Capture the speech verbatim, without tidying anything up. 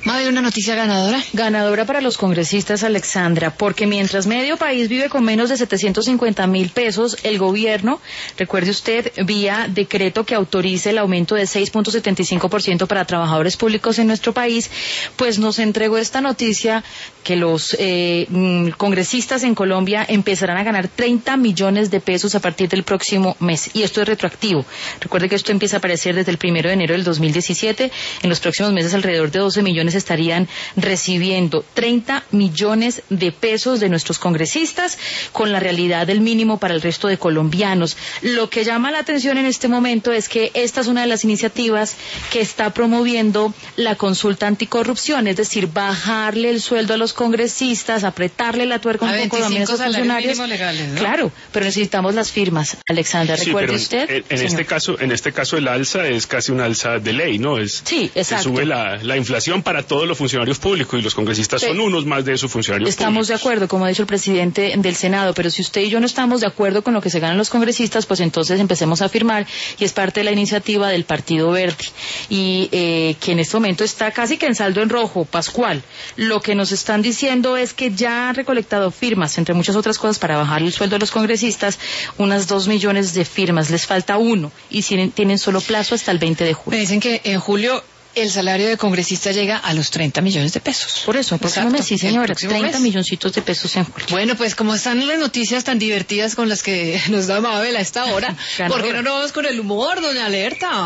Madre, una noticia ganadora. Ganadora para los congresistas, Alexandra, porque mientras medio país vive con menos de setecientos cincuenta mil pesos, el gobierno, recuerde usted, vía decreto que autorice el aumento de seis punto setenta y cinco por ciento para trabajadores públicos en nuestro país, pues nos entregó esta noticia que los eh, congresistas en Colombia empezarán a ganar treinta millones de pesos a partir del próximo mes. Y esto es retroactivo. Recuerde que esto empieza a aparecer desde el primero de enero del dos mil diecisiete. En los próximos meses alrededor de doce millones estarían recibiendo treinta millones de pesos de nuestros congresistas, con la realidad del mínimo para el resto de colombianos. Lo que llama la atención en este momento es que esta es una de las iniciativas que está promoviendo la consulta anticorrupción, es decir, bajarle el sueldo a los congresistas, apretarle la tuerca un poco también a esos funcionarios. Legales, ¿no? Claro, pero necesitamos las firmas, Alexandra. Sí, ¿Recuerde pero usted? En, en este caso, en este caso el alza es casi un alza de ley, ¿no? Es, sí, exacto. Se sube la, la inflación para todos los funcionarios públicos y los congresistas sí. son unos más de esos funcionarios Estamos públicos. de acuerdo, como ha dicho el presidente del Senado, pero si usted y yo no estamos de acuerdo con lo que se ganan los congresistas, pues entonces empecemos a firmar, y es parte de la iniciativa del Partido Verde, y eh, que en este momento está casi que en saldo en rojo, Pascual. Lo que nos están diciendo es que ya han recolectado firmas, entre muchas otras cosas, para bajar el sueldo de los congresistas, unas dos millones de firmas, les falta uno, y tienen solo plazo hasta el veinte de julio. Me dicen que en julio el salario de congresista llega a los treinta millones de pesos. Por eso, el próximo mes, sí señora, treinta milloncitos de pesos en julio. Bueno, pues como están las noticias tan divertidas con las que nos da Mabel a esta hora, ¿por qué no nos vamos con el humor, doña Alerta?